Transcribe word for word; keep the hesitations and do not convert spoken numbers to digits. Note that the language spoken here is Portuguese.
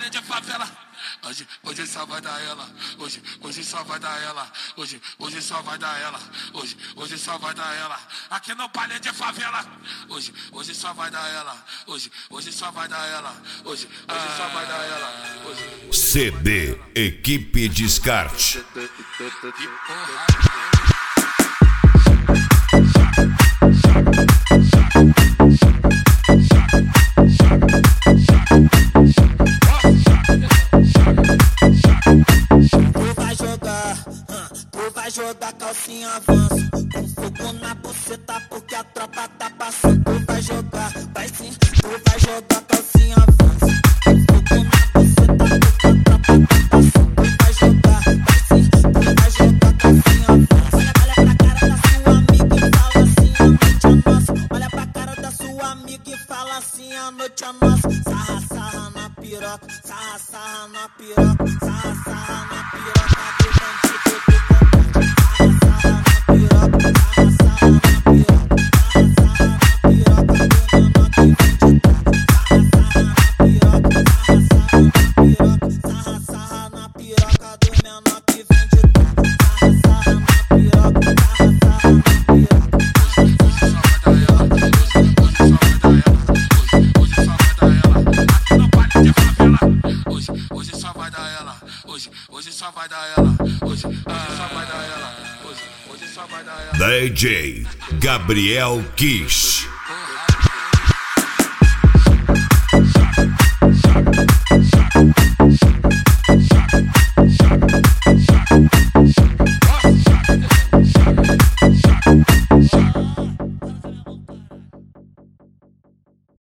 palha de favela. Hoje, hoje só vai dar ela. Hoje, hoje só vai dar ela. Hoje, hoje só vai dar ela. Hoje, hoje só vai dar ela. Aqui no palha de favela. Hoje, hoje só vai dar ela. Hoje, hoje só vai dar ela. Hoje, hoje só vai dar ela. Hoje, C D Equipe Descarte. que porra. Jogar calcinha avanço, com fogo na buceta porque a tropa tá passando. Tu vai jogar, vai sim, tu vai jogar calcinha avanço, com fogo na buceta porque a tropa tá passando. Tu vai jogar, vai sim, tu vai jogar calcinha avanço. Olha pra cara da sua amiga e fala assim, a noite é nossa. Olha pra cara da sua amiga e fala assim, a noite é nossa. Sarra, sarra na piroca, sarra, sarra na piroca, sarra, sarra na piroca do bandido do D J Gabriel Kiss.